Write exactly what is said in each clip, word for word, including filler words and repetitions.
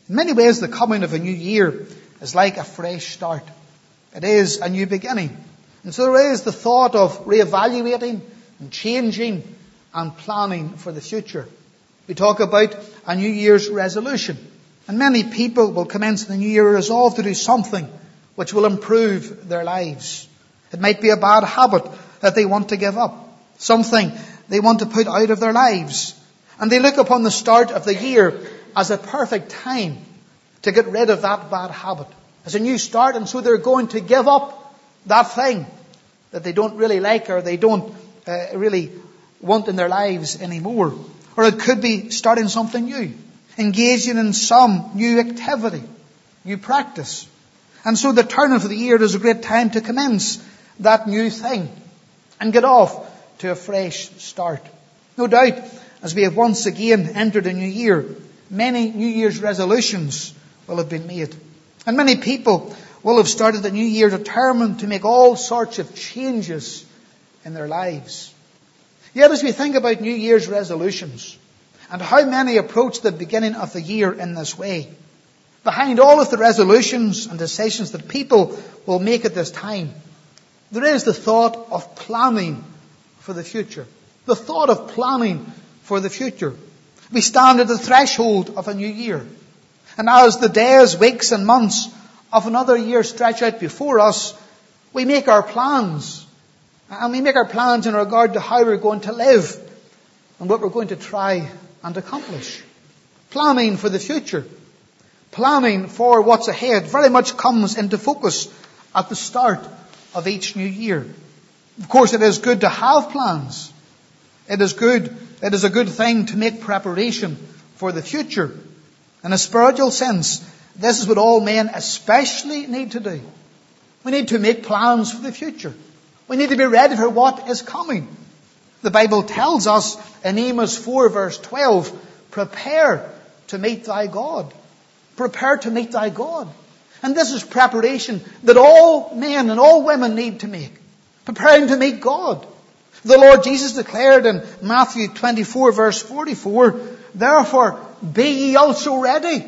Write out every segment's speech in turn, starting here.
In many ways, the coming of a new year is like a fresh start. It is a new beginning. And so there is the thought of reevaluating and changing and planning for the future. We talk about a New Year's resolution. And many people will commence the new year resolved to do something which will improve their lives. It might be a bad habit that they want to give up. Something they want to put out of their lives. And they look upon the start of the year as a perfect time to get rid of that bad habit. As a new start, and so they're going to give up that thing that they don't really like or they don't uh, really want in their lives anymore. Or it could be starting something new. Engaging in some new activity, new practice. And so the turn of the year is a great time to commence that new thing and get off to a fresh start. No doubt, as we have once again entered a new year, many New Year's resolutions will have been made. And many people will have started the new year determined to make all sorts of changes in their lives. Yet as we think about New Year's resolutions, and how many approach the beginning of the year in this way, behind all of the resolutions and decisions that people will make at this time, there is the thought of planning for the future. The thought of planning for the future. We stand at the threshold of a new year. And as the days, weeks and months of another year stretch out before us, we make our plans. And we make our plans in regard to how we're going to live and what we're going to try and accomplish. Planning for the future. Planning for what's ahead very much comes into focus at the start of each new year. Of course, it is good to have plans. It is good, it is a good thing to make preparation for the future. In a spiritual sense, this is what all men especially need to do. We need to make plans for the future. We need to be ready for what is coming. The Bible tells us in Amos four verse twelve, prepare to meet thy God. Prepare to meet thy God. And this is preparation that all men and all women need to make. Preparing to meet God. The Lord Jesus declared in Matthew twenty-four verse forty-four, therefore be ye also ready.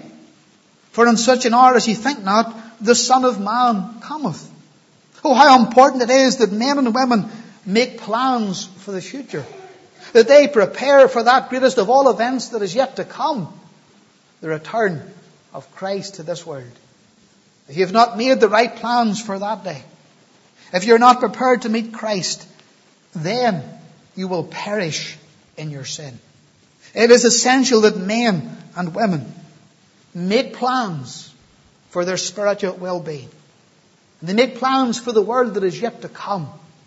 For in such an hour as ye think not, the Son of Man cometh. Oh, how important it is that men and women make plans for the future. That they prepare for that greatest of all events that is yet to come. The return of Christ to this world. If you have not made the right plans for that day, if you're not prepared to meet Christ, then you will perish in your sin. It is essential that men and women make plans for their spiritual well-being. And they make plans for the world that is yet to come.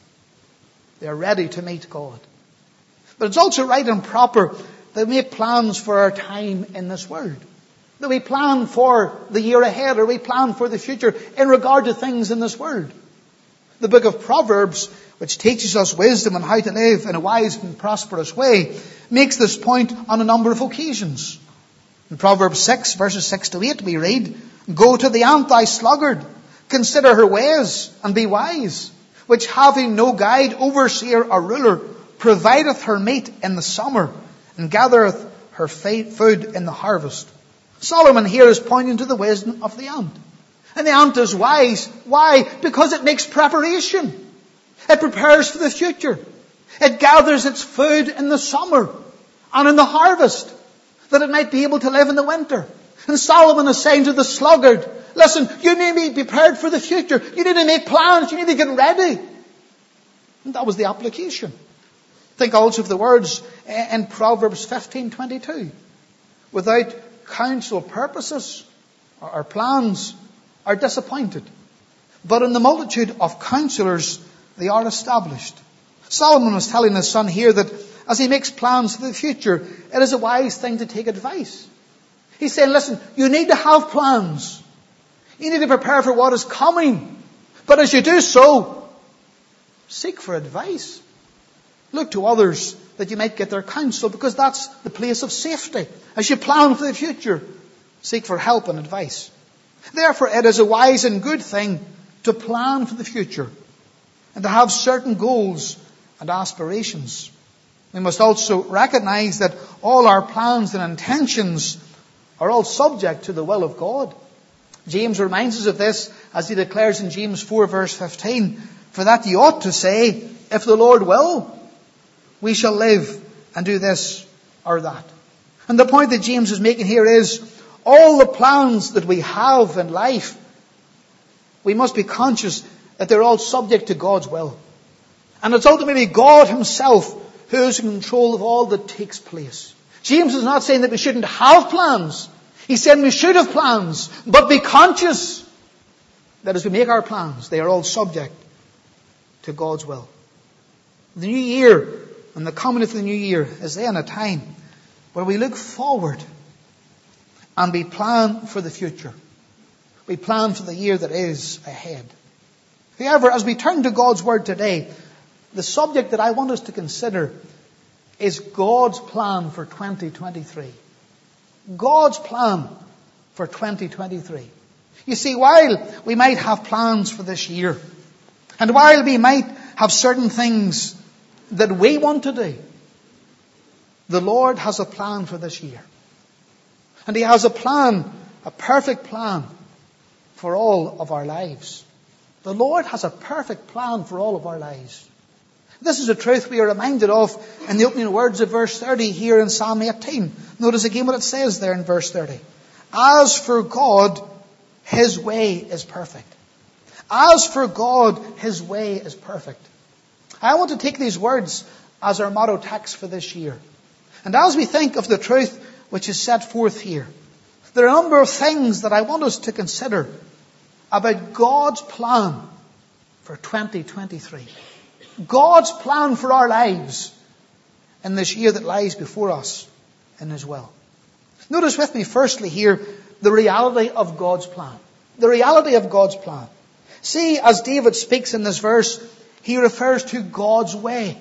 They are ready to meet God. But it's also right and proper that we make plans for our time in this world. That we plan for the year ahead, or we plan for the future in regard to things in this world. The book of Proverbs, which teaches us wisdom on how to live in a wise and prosperous way, makes this point on a number of occasions. In Proverbs six, verses six to eight, we read, go to the ant, thy sluggard, consider her ways, and be wise, which having no guide, overseer, or ruler, provideth her meat in the summer, and gathereth her food in the harvest. Solomon here is pointing to the wisdom of the ant. And the ant is wise. Why? Because it makes preparation. It prepares for the future. It gathers its food in the summer and in the harvest, that it might be able to live in the winter. And Solomon is saying to the sluggard, listen, you need to be prepared for the future. You need to make plans. You need to get ready. And that was the application. Think also of the words in Proverbs fifteen twenty-two. Without counsel, purposes or plans are disappointed, but in the multitude of counselors they are established. Solomon was telling his son here that as he makes plans for the future, it is a wise thing to take advice. He's saying, listen, you need to have plans. You need to prepare for what is coming. But as you do so, seek for advice. Look to others that you might get their counsel, because that's the place of safety. As you plan for the future, seek for help and advice. Therefore, it is a wise and good thing to plan for the future and to have certain goals and aspirations. We must also recognize that all our plans and intentions are all subject to the will of God. James reminds us of this as he declares in James four verse fifteen, for that ye ought to say, if the Lord will, we shall live and do this or that. And the point that James is making here is, all the plans that we have in life, we must be conscious that they're all subject to God's will. And it's ultimately God Himself who is in control of all that takes place. James is not saying that we shouldn't have plans. He's saying we should have plans, but be conscious that as we make our plans, they are all subject to God's will. The new year and the coming of the new year is then a time where we look forward and we plan for the future. We plan for the year that is ahead. However, as we turn to God's Word today, the subject that I want us to consider is God's plan for twenty twenty-three. God's plan for twenty twenty-three. You see, while we might have plans for this year, and while we might have certain things that we want to do, the Lord has a plan for this year. And He has a plan, a perfect plan for all of our lives. The Lord has a perfect plan for all of our lives. This is a truth we are reminded of in the opening words of verse thirty here in Psalm eighteen. Notice again what it says there in verse thirty. As for God, His way is perfect. As for God, His way is perfect. I want to take these words as our motto text for this year. And as we think of the truth which is set forth here, there are a number of things that I want us to consider about God's plan for twenty twenty-three. God's plan for our lives in this year that lies before us in His will. Notice with me firstly here the reality of God's plan. The reality of God's plan. See, as David speaks in this verse, he refers to God's way.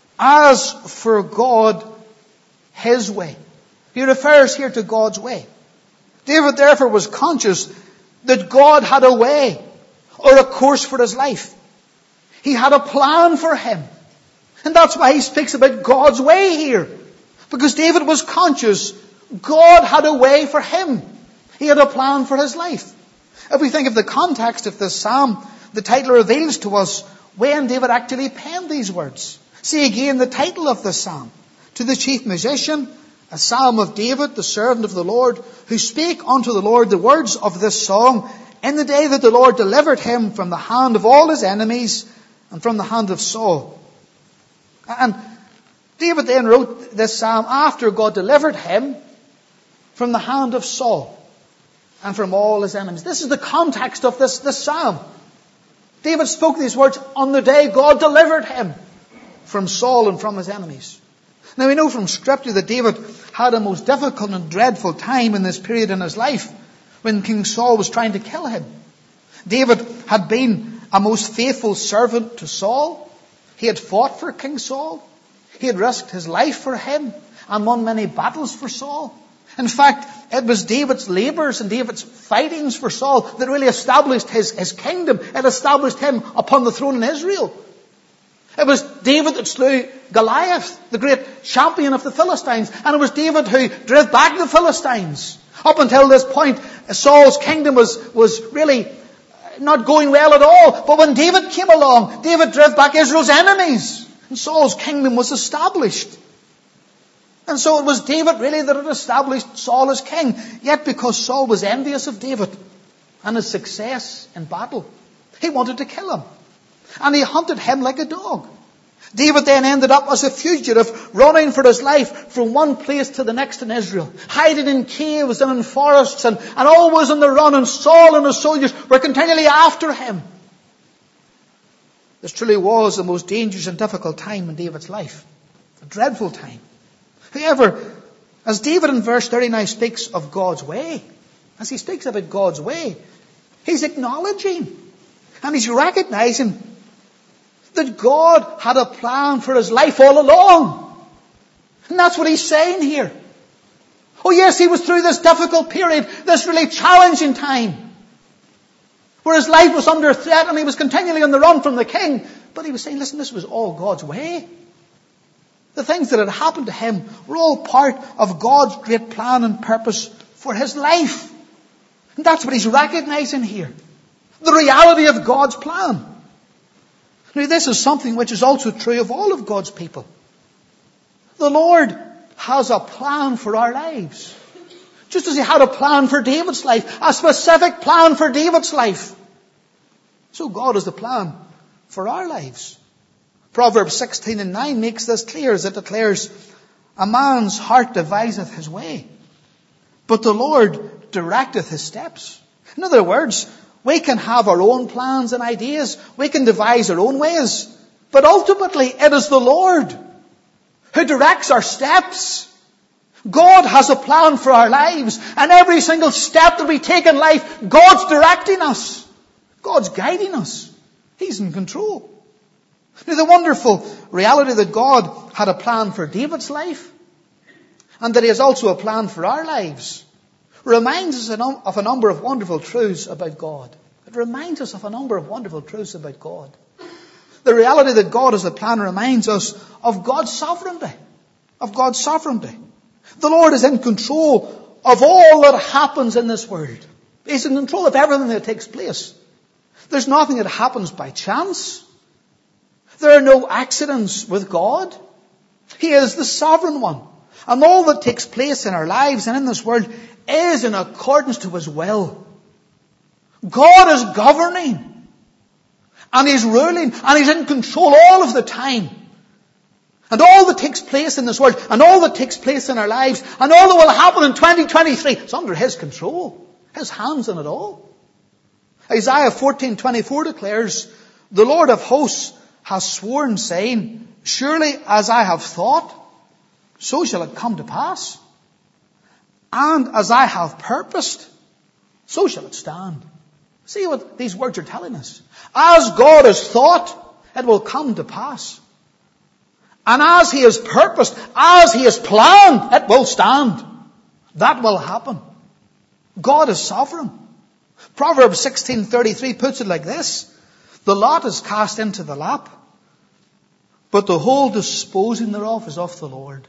As for God, His way. He refers here to God's way. David therefore was conscious that God had a way or a course for his life. He had a plan for him. And that's why he speaks about God's way here. Because David was conscious God had a way for him. He had a plan for his life. If we think of the context of this psalm, the title reveals to us when David actually penned these words. See again the title of the psalm. To the chief musician, a psalm of David, the servant of the Lord, who spake unto the Lord the words of this song, in the day that the Lord delivered him from the hand of all his enemies, and from the hand of Saul. And David then wrote this psalm after God delivered him from the hand of Saul and from all his enemies. This is the context of this, this psalm. David spoke these words on the day God delivered him from Saul and from his enemies. Now we know from Scripture that David had a most difficult and dreadful time in this period in his life when King Saul was trying to kill him. David had been a most faithful servant to Saul. He had fought for King Saul. He had risked his life for him and won many battles for Saul. In fact, it was David's labours and David's fightings for Saul that really established his, his kingdom. It established him upon the throne in Israel. It was David that slew Goliath, the great champion of the Philistines. And it was David who drove back the Philistines. Up until this point, Saul's kingdom was, was really not going well at all. But when David came along, David drove back Israel's enemies. And Saul's kingdom was established. And so it was David really that had established Saul as king. Yet because Saul was envious of David and his success in battle, he wanted to kill him. And he hunted him like a dog. David then ended up as a fugitive, running for his life from one place to the next in Israel, hiding in caves and in forests and, and always on the run. And Saul and his soldiers were continually after him. This truly was the most dangerous and difficult time in David's life. A dreadful time. However, as David in verse thirty now speaks of God's way, as he speaks about God's way, he's acknowledging and he's recognizing that God had a plan for his life all along. And that's what he's saying here. Oh yes, he was through this difficult period, this really challenging time, where his life was under threat and he was continually on the run from the king. But he was saying, listen, this was all God's way. The things that had happened to him were all part of God's great plan and purpose for his life. And that's what he's recognizing here. The reality of God's plan. Now, this is something which is also true of all of God's people. The Lord has a plan for our lives. Just as he had a plan for David's life, a specific plan for David's life. So God has a plan for our lives. Proverbs sixteen and nine makes this clear as it declares, a man's heart deviseth his way, but the Lord directeth his steps. In other words, we can have our own plans and ideas. We can devise our own ways. But ultimately, it is the Lord who directs our steps. God has a plan for our lives. And every single step that we take in life, God's directing us. God's guiding us. He's in control. Now, the wonderful reality that God had a plan for David's life, and that he has also a plan for our lives, reminds us of a number of wonderful truths about God. It reminds us of a number of wonderful truths about God. The reality that God has a plan reminds us of God's sovereignty. Of God's sovereignty. The Lord is in control of all that happens in this world. He's in control of everything that takes place. There's nothing that happens by chance. There are no accidents with God. He is the sovereign one. And all that takes place in our lives and in this world is in accordance to his will. God is governing. And he's ruling. And he's in control all of the time. And all that takes place in this world, and all that takes place in our lives, and all that will happen in twenty twenty-three, is under his control. His hands in it all. Isaiah fourteen twenty-four declares, the Lord of hosts has sworn, saying, surely as I have thought, so shall it come to pass. And as I have purposed, so shall it stand. See what these words are telling us. As God has thought, it will come to pass. And as he has purposed, as he has planned, it will stand. That will happen. God is sovereign. Proverbs sixteen thirty-three puts it like this. The lot is cast into the lap, but the whole disposing thereof is of the Lord.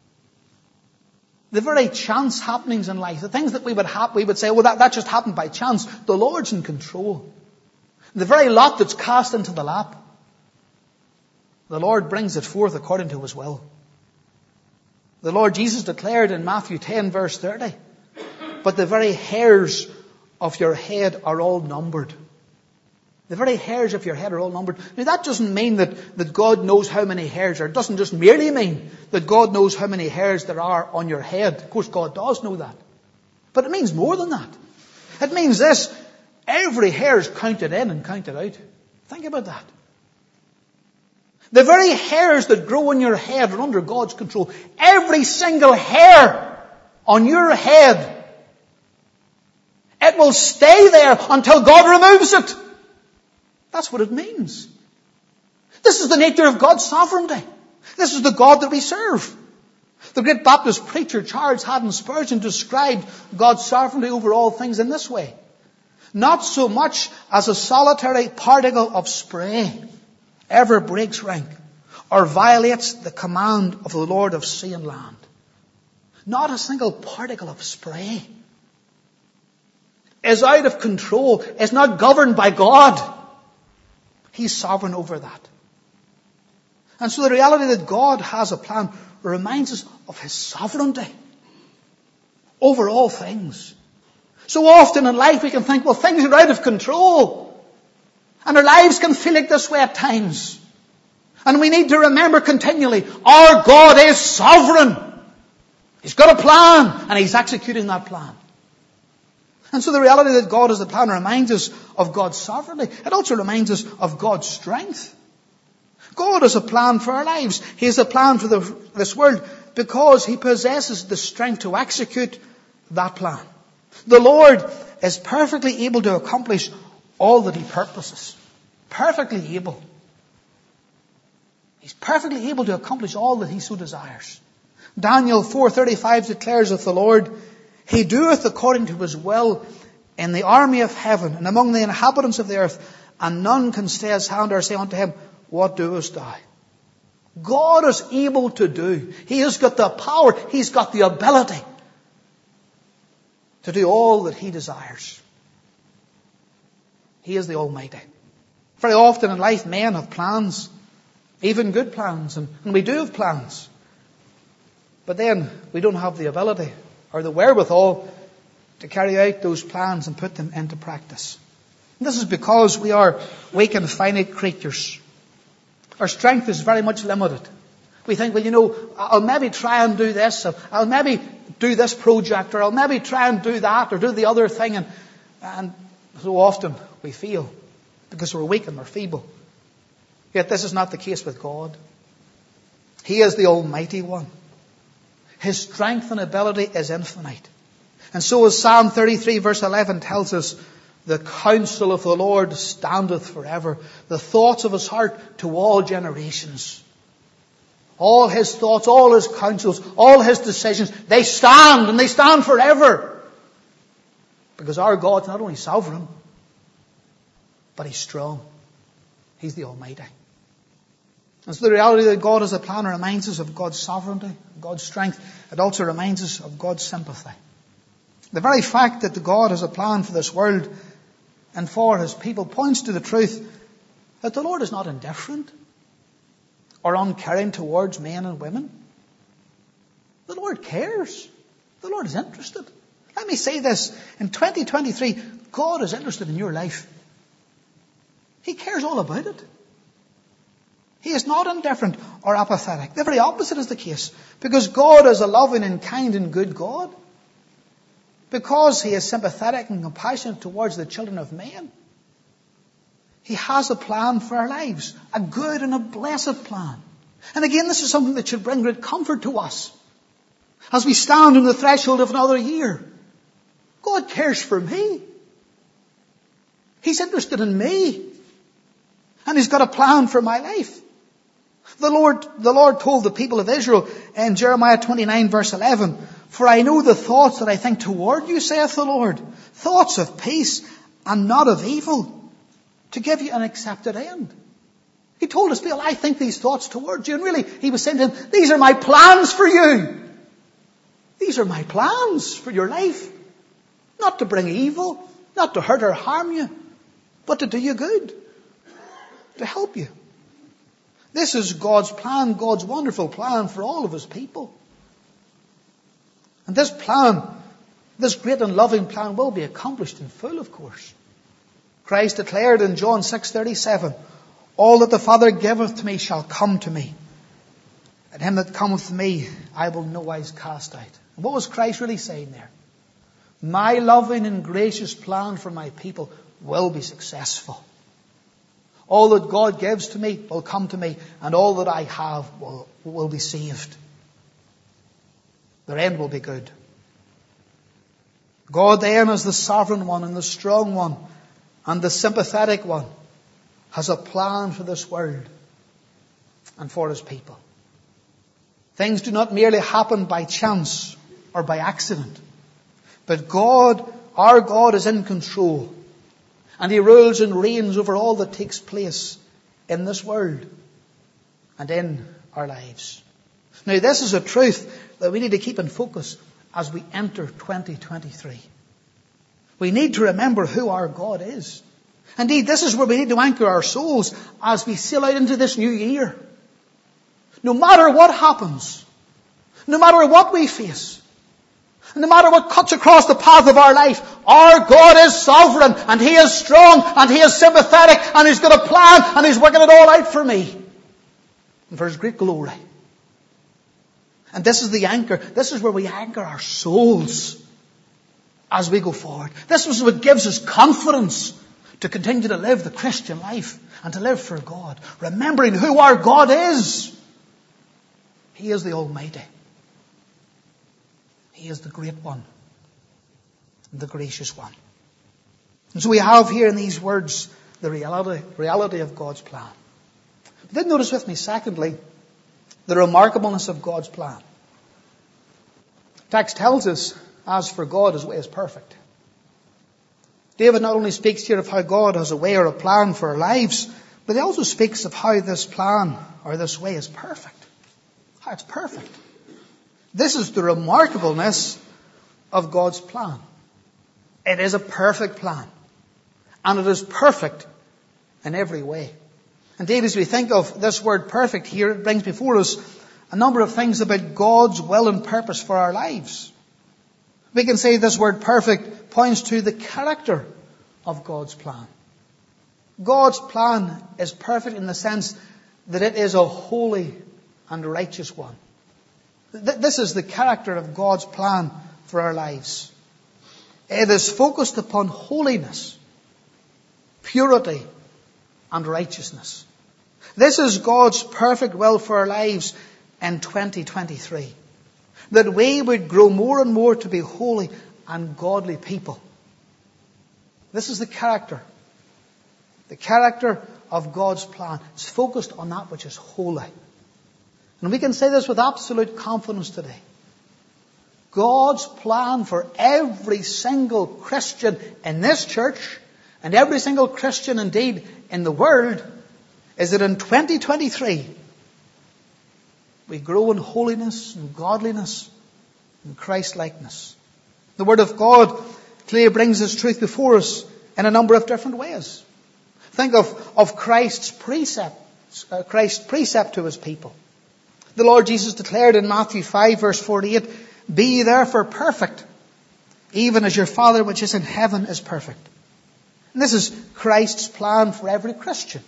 The very chance happenings in life, the things that we would have, we would say, well, that, that just happened by chance. The Lord's in control. The very lot that's cast into the lap, the Lord brings it forth according to his will. The Lord Jesus declared in Matthew ten verse thirty, but the very hairs of your head are all numbered. The very hairs of your head are all numbered. Now that doesn't mean that, that God knows how many hairs there are. It doesn't just merely mean that God knows how many hairs there are on your head. Of course God does know that. But it means more than that. It means this. Every hair is counted in and counted out. Think about that. The very hairs that grow on your head are under God's control. Every single hair on your head, it will stay there until God removes it. That's what it means. This is the nature of God's sovereignty. This is the God that we serve. The great Baptist preacher Charles Haddon Spurgeon described God's sovereignty over all things in this way. Not so much as a solitary particle of spray ever breaks rank or violates the command of the Lord of sea and land. Not a single particle of spray is out of control, is not governed by God. He's sovereign over that. And so the reality that God has a plan reminds us of his sovereignty over all things. So often in life we can think, well, things are out of control. And our lives can feel like this way at times. And we need to remember continually, our God is sovereign. He's got a plan, and he's executing that plan. And so the reality that God has a plan reminds us of God's sovereignty. It also reminds us of God's strength. God has a plan for our lives. He has a plan for the, this world because he possesses the strength to execute that plan. The Lord is perfectly able to accomplish all that he purposes. Perfectly able. He's perfectly able to accomplish all that he so desires. Daniel four thirty-five declares of the Lord, he doeth according to his will in the army of heaven and among the inhabitants of the earth, and none can stay his hand or say unto him, what doest thou? God is able to do. He has got the power. He's got the ability to do all that He desires. He is the Almighty. Very often in life, men have plans, even good plans, and, and we do have plans. But then we don't have the ability or the wherewithal to carry out those plans and put them into practice. And this is because we are weak and finite creatures. Our strength is very much limited. We think, well, you know, I'll maybe try and do this, or I'll maybe do this project, or I'll maybe try and do that, or do the other thing. And, and so often we fail because we're weak and we're feeble. Yet this is not the case with God. He is the Almighty One. His strength and ability is infinite. And so as Psalm thirty-three verse eleven tells us, the counsel of the Lord standeth forever, the thoughts of His heart to all generations. All His thoughts, all His counsels, all His decisions, they stand, and they stand forever. Because our God's not only sovereign, but He's strong. He's the Almighty. And so the reality that God has a plan reminds us of God's sovereignty, God's strength. It also reminds us of God's sympathy. The very fact that God has a plan for this world and for His people points to the truth that the Lord is not indifferent or uncaring towards men and women. The Lord cares. The Lord is interested. Let me say this. In twenty twenty-three, God is interested in your life. He cares all about it. He is not indifferent or apathetic. The very opposite is the case. Because God is a loving and kind and good God. Because He is sympathetic and compassionate towards the children of men. He has a plan for our lives. A good and a blessed plan. And again, this is something that should bring great comfort to us. As we stand on the threshold of another year. God cares for me. He's interested in me. And He's got a plan for my life. The Lord, the Lord told the people of Israel in Jeremiah twenty-nine verse eleven, for I know the thoughts that I think toward you, saith the Lord, thoughts of peace and not of evil, to give you an accepted end. He told us, Bill, I think these thoughts towards you. And really, He was saying to them, these are my plans for you. These are my plans for your life. Not to bring evil, not to hurt or harm you, but to do you good, to help you. This is God's plan, God's wonderful plan for all of His people. And this plan, this great and loving plan will be accomplished in full, of course. Christ declared in John six thirty-seven, all that the Father giveth to me shall come to me. And him that cometh to me, I will no wise cast out. And what was Christ really saying there? My loving and gracious plan for my people will be successful. All that God gives to me will come to me, and all that I have will, will be saved. Their end will be good. God then, as the sovereign one and the strong one and the sympathetic one, has a plan for this world and for His people. Things do not merely happen by chance or by accident, but God, our God, is in control. And He rules and reigns over all that takes place in this world and in our lives. Now, this is a truth that we need to keep in focus as we enter twenty twenty-three. We need to remember who our God is. Indeed, this is where we need to anchor our souls as we sail out into this new year. No matter what happens, no matter what we face, no matter what cuts across the path of our life, our God is sovereign, and He is strong, and He is sympathetic, and He's got a plan, and He's working it all out for me and for His great glory. And this is the anchor. This is where we anchor our souls as we go forward. This is what gives us confidence to continue to live the Christian life and to live for God, remembering who our God is. He is the Almighty. He is the great one, the gracious one. And so we have here in these words the reality, reality of God's plan. But then notice with me, secondly, the remarkableness of God's plan. The text tells us, as for God, His way is perfect. David not only speaks here of how God has a way or a plan for our lives, but he also speaks of how this plan or this way is perfect. How it's perfect. This is the remarkableness of God's plan. It is a perfect plan. And it is perfect in every way. Indeed, as we think of this word perfect here, it brings before us a number of things about God's will and purpose for our lives. We can say this word perfect points to the character of God's plan. God's plan is perfect in the sense that it is a holy and righteous one. This is the character of God's plan for our lives. It is focused upon holiness, purity, and righteousness. This is God's perfect will for our lives in twenty twenty-three. That we would grow more and more to be holy and godly people. This is the character. The character of God's plan. It's focused on that which is holy. And we can say this with absolute confidence today. God's plan for every single Christian in this church, and every single Christian indeed in the world, is that in twenty twenty-three, we grow in holiness and godliness and Christ-likeness. The Word of God clearly brings this truth before us in a number of different ways. Think of, of Christ's precept, uh, Christ's precept to His people. The Lord Jesus declared in Matthew five verse forty-eight, "Be ye therefore perfect, even as your Father which is in heaven is perfect." And this is Christ's plan for every Christian.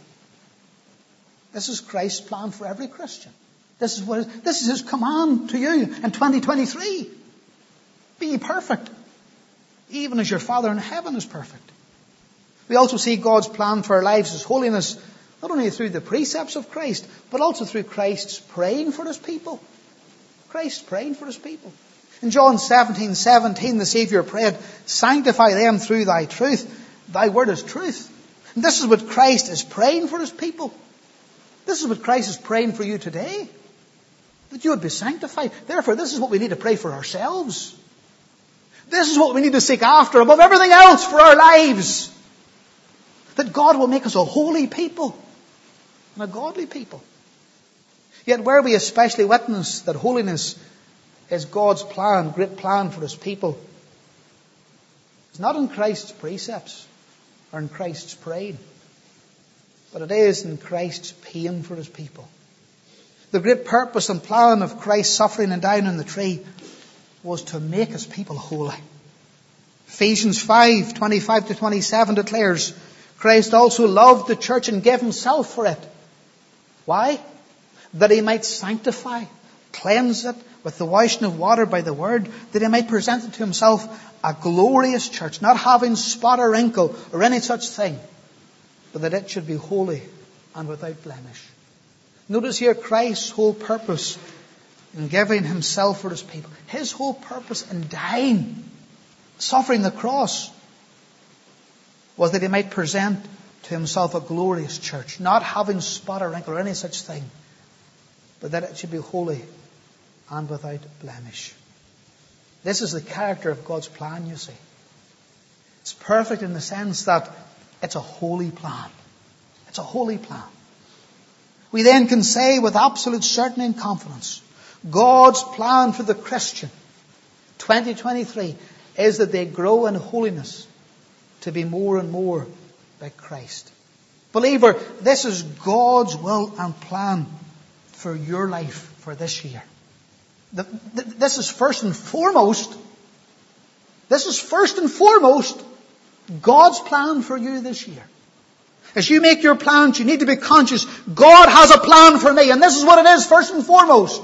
This is Christ's plan for every Christian. This is what this is His command to you in twenty twenty-three. Be ye perfect, even as your Father in heaven is perfect. We also see God's plan for our lives as holiness, not only through the precepts of Christ, but also through Christ's praying for His people. Christ praying for His people. In John seventeen seventeen, the Saviour prayed, "Sanctify them through thy truth. Thy word is truth." And this is what Christ is praying for His people. This is what Christ is praying for you today. That you would be sanctified. Therefore, this is what we need to pray for ourselves. This is what we need to seek after above everything else for our lives. That God will make us a holy people and a godly people. Yet where we especially witness that holiness is God's plan, great plan for His people, it's not in Christ's precepts or in Christ's praying, but it is in Christ's pain for His people. The great purpose and plan of Christ's suffering and dying on the tree was to make His people holy. Ephesians five twenty-five to twenty-seven declares, "Christ also loved the church and gave Himself for it." Why? That He might sanctify, cleanse it with the washing of water by the word, that He might present it to Himself a glorious church, not having spot or wrinkle or any such thing, but that it should be holy and without blemish. Notice here Christ's whole purpose in giving Himself for His people. His whole purpose in dying, suffering the cross, was that He might present to Himself a glorious church, not having spot or wrinkle or any such thing, but that it should be holy and without blemish. This is the character of God's plan, you see. It's perfect in the sense that it's a holy plan. It's a holy plan. We then can say with absolute certainty and confidence, God's plan for the Christian, twenty twenty-three, is that they grow in holiness to be more and more like Christ. Believer, this is God's will and plan for your life for this year. The, the, this is first and foremost, this is first and foremost God's plan for you this year. As you make your plans, you need to be conscious, God has a plan for me, and this is what it is first and foremost.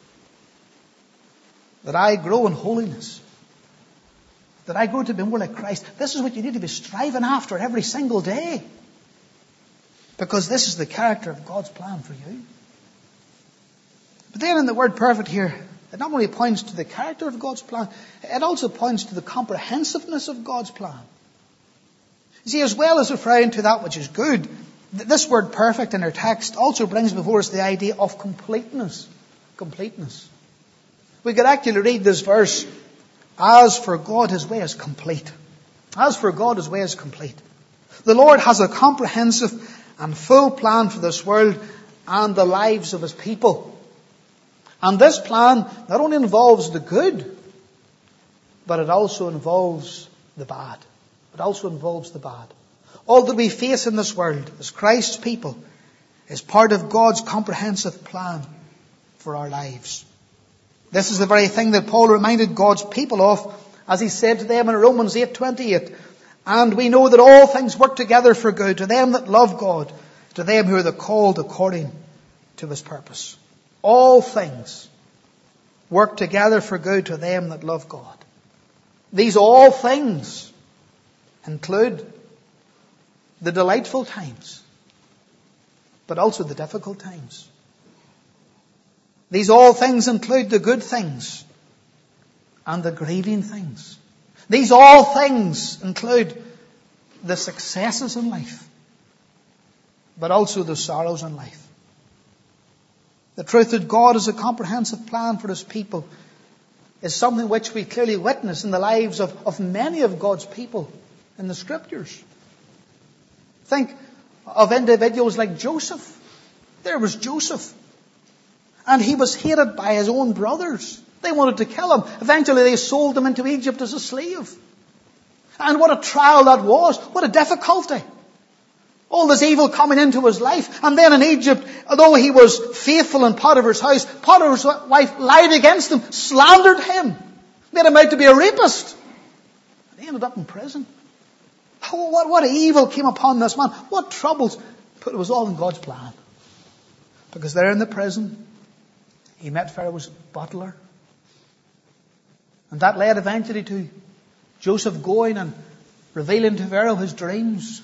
That I grow in holiness. That I grow to be more like Christ. This is what you need to be striving after every single day. Because this is the character of God's plan for you. But then in the word perfect here, it not only points to the character of God's plan, it also points to the comprehensiveness of God's plan. You see, as well as referring to that which is good, this word perfect in our text also brings before us the idea of completeness. Completeness. We could actually read this verse, as for God His way is complete. As for God His way is complete. The Lord has a comprehensive and full plan for this world and the lives of His people. And this plan not only involves the good, but it also involves the bad. It also involves the bad. All that we face in this world as Christ's people is part of God's comprehensive plan for our lives. This is the very thing that Paul reminded God's people of as he said to them in Romans eight twenty-eight, "And we know that all things work together for good to them that love God, to them who are the called according to his purpose." All things work together for good to them that love God. These all things include the delightful times, but also the difficult times. These all things include the good things and the grieving things. These all things include the successes in life, but also the sorrows in life. The truth that God has a comprehensive plan for his people is something which we clearly witness in the lives of, of many of God's people in the Scriptures. Think of individuals like Joseph. There was Joseph. And he was hated by his own brothers. They wanted to kill him. Eventually they sold him into Egypt as a slave. And what a trial that was. What a difficulty. All this evil coming into his life. And then in Egypt, although he was faithful in Potiphar's house, Potiphar's wife lied against him, slandered him, made him out to be a rapist. And he ended up in prison. Oh, what, what evil came upon this man. What troubles. But it was all in God's plan. Because there in the prison, he met Pharaoh's butler. And that led eventually to Joseph going and revealing to Pharaoh his dreams.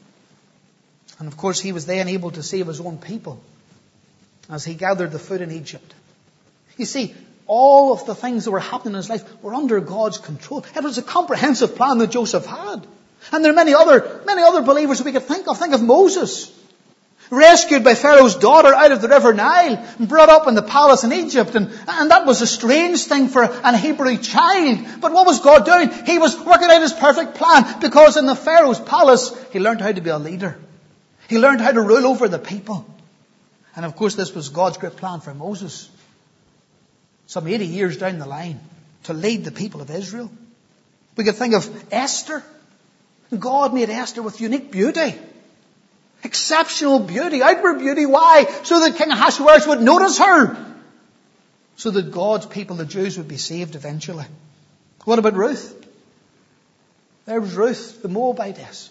And of course he was then able to save his own people as he gathered the food in Egypt. You see, all of the things that were happening in his life were under God's control. It was a comprehensive plan that Joseph had. And there are many other, many other believers that we could think of. Think of Moses. Rescued by Pharaoh's daughter out of the river Nile and brought up in the palace in Egypt. And, and that was a strange thing for an Hebrew child. But what was God doing? He was working out his perfect plan, because in the Pharaoh's palace, he learned how to be a leader. He learned how to rule over the people. And of course, this was God's great plan for Moses. Some eighty years down the line, to lead the people of Israel. We could think of Esther. God made Esther with unique beauty. Exceptional beauty, outward beauty. Why? So that King Ahasuerus would notice her. So that God's people, the Jews, would be saved eventually. What about Ruth? There was Ruth, the Moabitess.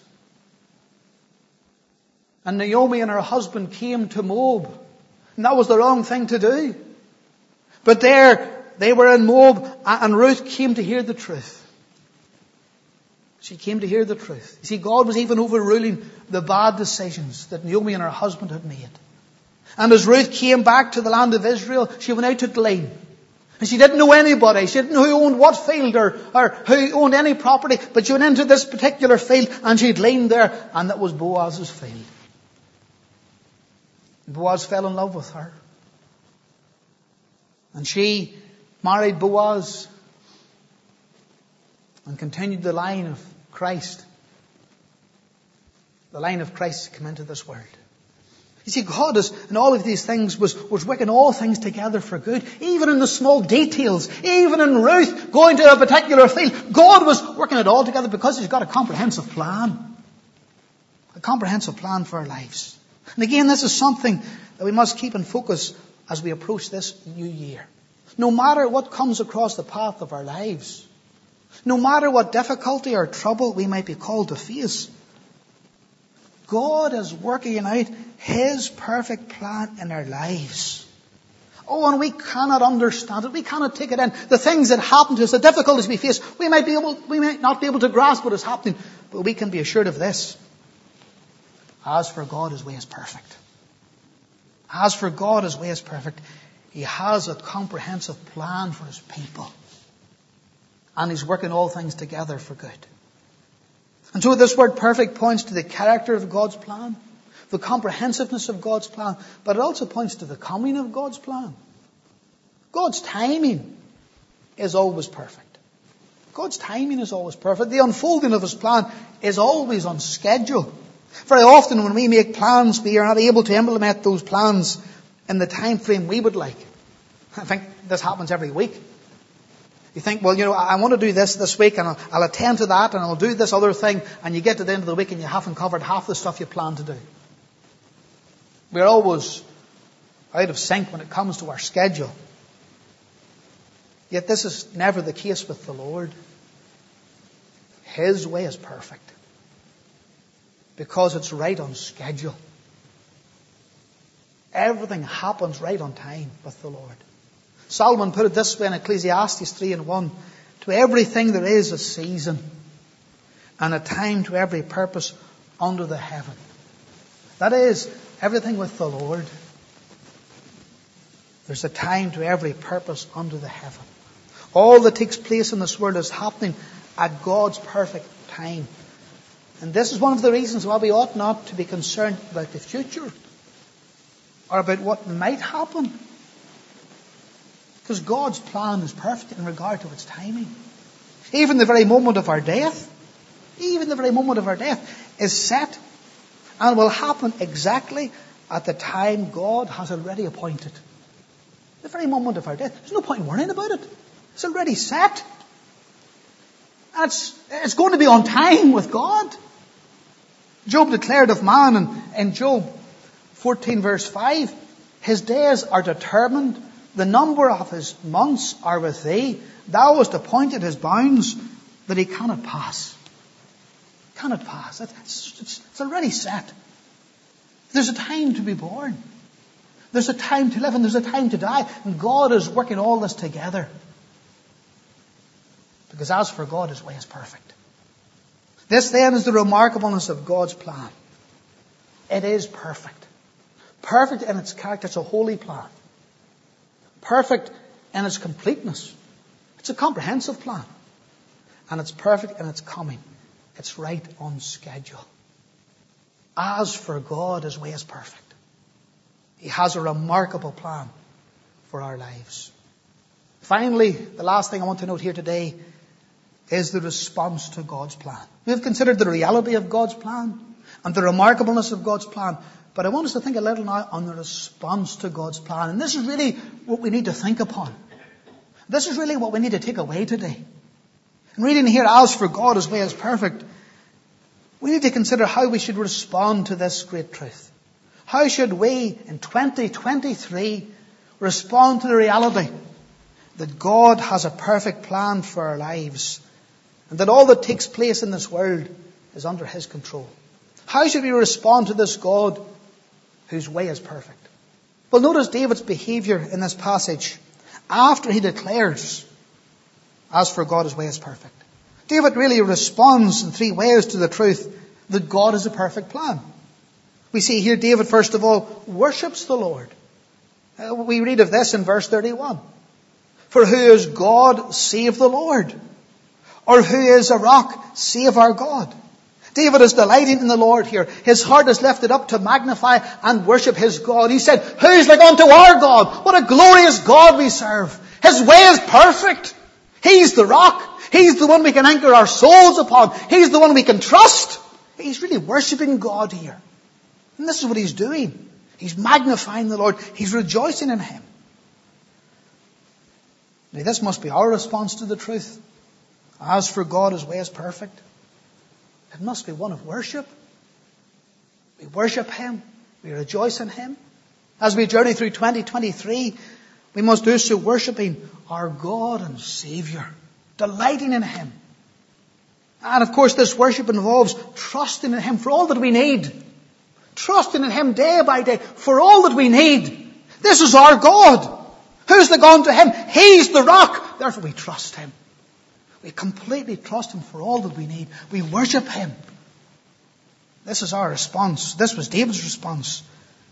And Naomi and her husband came to Moab. And that was the wrong thing to do. But there, they were in Moab, and Ruth came to hear the truth. She came to hear the truth. You see, God was even overruling the bad decisions that Naomi and her husband had made. And as Ruth came back to the land of Israel, she went out to glean. And she didn't know anybody. She didn't know who owned what field or, or who owned any property. But she went into this particular field and she gleaned there. And that was Boaz's field. Boaz fell in love with her. And she married Boaz and continued the line of Christ. The line of Christ to come into this world. You see, God is, in all of these things, was, was working all things together for good. Even in the small details. Even in Ruth going to a particular field. God was working it all together because He's got a comprehensive plan. A comprehensive plan for our lives. And again, this is something that we must keep in focus as we approach this new year. No matter what comes across the path of our lives, no matter what difficulty or trouble we might be called to face, God is working out His perfect plan in our lives. Oh, and we cannot understand it. We cannot take it in. The things that happen to us, the difficulties we face, we might be able, we might not be able to grasp what is happening, but we can be assured of this. As for God, His way is perfect. As for God, His way is perfect. He has a comprehensive plan for His people. And He's working all things together for good. And so this word perfect points to the character of God's plan, the comprehensiveness of God's plan, but it also points to the coming of God's plan. God's timing is always perfect. God's timing is always perfect. The unfolding of His plan is always on schedule. Very often when we make plans, we are not able to implement those plans in the time frame we would like. I think this happens every week. You think, well, you know, I want to do this this week and I'll, I'll attend to that and I'll do this other thing, and you get to the end of the week and you haven't covered half the stuff you plan to do. We're always out of sync when it comes to our schedule. Yet this is never the case with the Lord. His way is perfect because it's right on schedule. Everything happens right on time with the Lord. Solomon put it this way in Ecclesiastes three and one. To everything there is a season, and a time to every purpose under the heaven. That is, everything with the Lord. There's a time to every purpose under the heaven. All that takes place in this world is happening at God's perfect time. And this is one of the reasons why we ought not to be concerned about the future or about what might happen. Because God's plan is perfect in regard to its timing. Even the very moment of our death, even the very moment of our death is set and will happen exactly at the time God has already appointed. The very moment of our death. There's no point in worrying about it. It's already set. And it's, it's going to be on time with God. Job declared of man in, in Job fourteen verse five, his days are determined, the number of his months are with thee. Thou hast appointed his bounds that he cannot pass. Cannot pass. It's, it's, it's already set. There's a time to be born. There's a time to live and there's a time to die. And God is working all this together. Because as for God, his way is perfect. This then is the remarkableness of God's plan. It is perfect. Perfect in its character. It's a holy plan. Perfect in its completeness. It's a comprehensive plan. And it's perfect in its coming. It's right on schedule. As for God, his way is perfect. He has a remarkable plan for our lives. Finally, the last thing I want to note here today is the response to God's plan. We have considered the reality of God's plan and the remarkableness of God's plan. But I want us to think a little now on the response to God's plan. And this is really what we need to think upon. This is really what we need to take away today. And reading here, as for God, his way is perfect, we need to consider how we should respond to this great truth. How should we in twenty twenty-three respond to the reality that God has a perfect plan for our lives and that all that takes place in this world is under his control? How should we respond to this God whose way is perfect? Well, notice David's behavior in this passage after he declares, as for God, his way is perfect. David really responds in three ways to the truth that God has a perfect plan. We see here David, first of all, worships the Lord. Uh, we read of this in verse thirty-one. For who is God save the Lord? Or who is a rock save our God? David is delighting in the Lord here. His heart is lifted up to magnify and worship his God. He said, who's like unto our God? What a glorious God we serve. His way is perfect. He's the rock. He's the one we can anchor our souls upon. He's the one we can trust. He's really worshipping God here. And this is what he's doing. He's magnifying the Lord. He's rejoicing in him. Now, this must be our response to the truth. As for God, his way is perfect. It must be one of worship. We worship him. We rejoice in him. As we journey through twenty twenty-three, we must do so worshipping our God and Savior, delighting in him. And of course, this worship involves trusting in him for all that we need. Trusting in him day by day for all that we need. This is our God. Who's the God to him? He's the rock. Therefore we trust him. We completely trust him for all that we need. We worship him. This is our response. This was David's response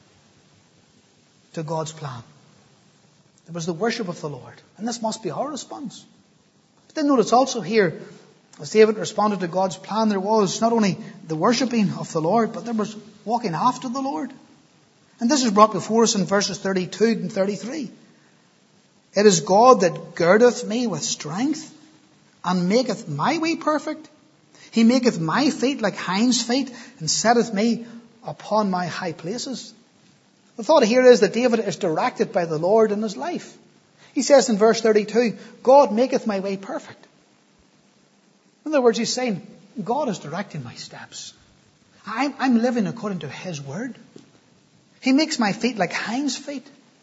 to God's plan. It was the worship of the Lord. And this must be our response. But then notice also here, as David responded to God's plan, there was not only the worshipping of the Lord, but there was walking after the Lord. And this is brought before us in verses thirty-two and thirty-three. It is God that girdeth me with strength, and maketh my way perfect. He maketh my feet like hinds' feet, and setteth me upon my high places. The thought here is that David is directed by the Lord in his life. He says in verse thirty-two, God maketh my way perfect. In other words, he's saying, God is directing my steps. I'm, I'm living according to His word. He makes my feet like hinds' feet.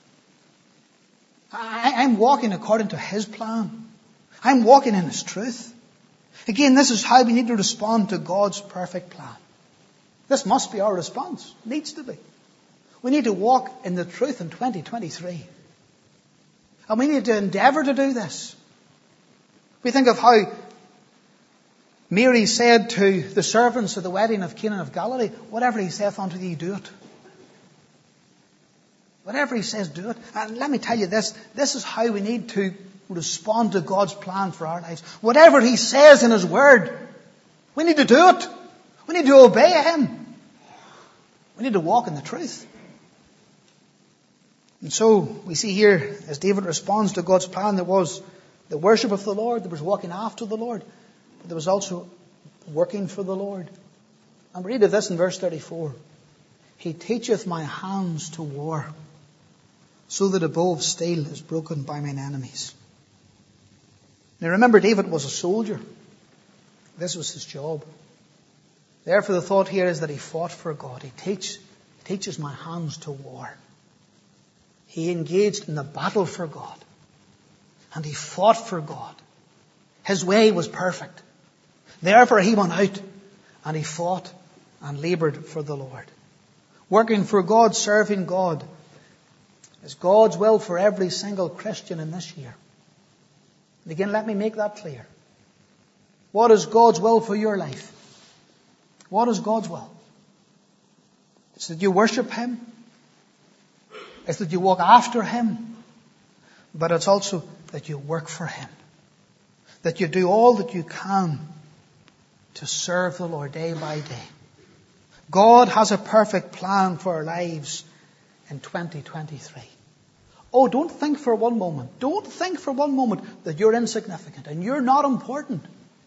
I, I'm walking according to His plan. I'm walking in His truth. Again, this is how we need to respond to God's perfect plan. This must be our response. It needs to be. We need to walk in the truth in twenty twenty-three. And we need to endeavour to do this. We think of how Mary said to the servants at the wedding of Cana of Galilee, whatever He saith unto thee, do it. Whatever He says, do it. And let me tell you this, this is how we need to respond to God's plan for our lives. Whatever He says in His word, we need to do it. We need to obey Him. We need to walk in the truth. And so we see here, as David responds to God's plan, there was the worship of the Lord, there was walking after the Lord, but there was also working for the Lord. And we read of this in verse thirty-four. He teacheth my hands to war, so that a bow of steel is broken by mine enemies. Now remember, David was a soldier. This was his job. Therefore the thought here is that he fought for God. He teach, teaches my hands to war. He engaged in the battle for God. And he fought for God. His way was perfect. Therefore he went out and he fought and laboured for the Lord. Working for God, serving God, is God's will for every single Christian in this year. And again, let me make that clear. What is God's will for your life? What is God's will? It's that you worship Him. It's that you walk after Him. But it's also that you work for Him. That you do all that you can to serve the Lord day by day. God has a perfect plan for our lives in twenty twenty-three. Oh, don't think for one moment, don't think for one moment that you're insignificant and you're not important.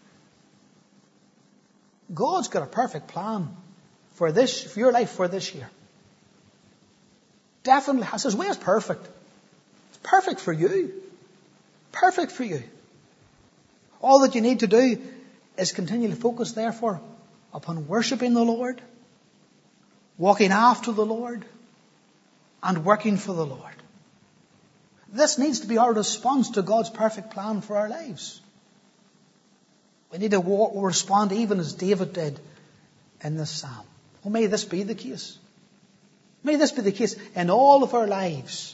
God's got a perfect plan for this, for your life for this year. Definitely has. His way is perfect. It's perfect for you. Perfect for you. All that you need to do is continually focus, therefore, upon worshipping the Lord, walking after the Lord, and working for the Lord. This needs to be our response to God's perfect plan for our lives. We need to walk, respond even as David did in this psalm. Well, may this be the case. May this be the case in all of our lives.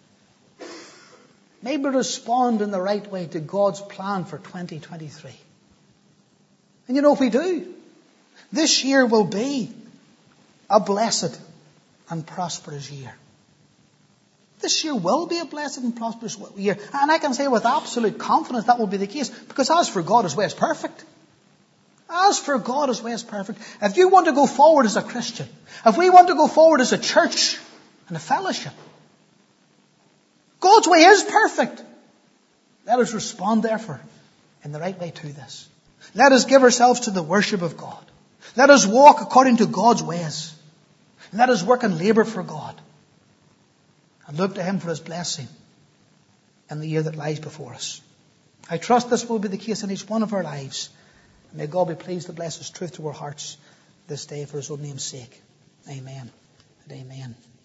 May we respond in the right way to God's plan for twenty twenty-three. And you know, if we do, this year will be a blessed and prosperous year. This year will be a blessed and prosperous year. And I can say with absolute confidence that will be the case. Because as for God, His way is perfect. As for God, His way is perfect. If you want to go forward as a Christian, if we want to go forward as a church and a fellowship, God's way is perfect. Let us respond, therefore, in the right way to this. Let us give ourselves to the worship of God. Let us walk according to God's ways. And let us work and labour for God. And look to Him for His blessing in the year that lies before us. I trust this will be the case in each one of our lives. And may God be pleased to bless His truth to our hearts this day for His own name's sake. Amen and amen.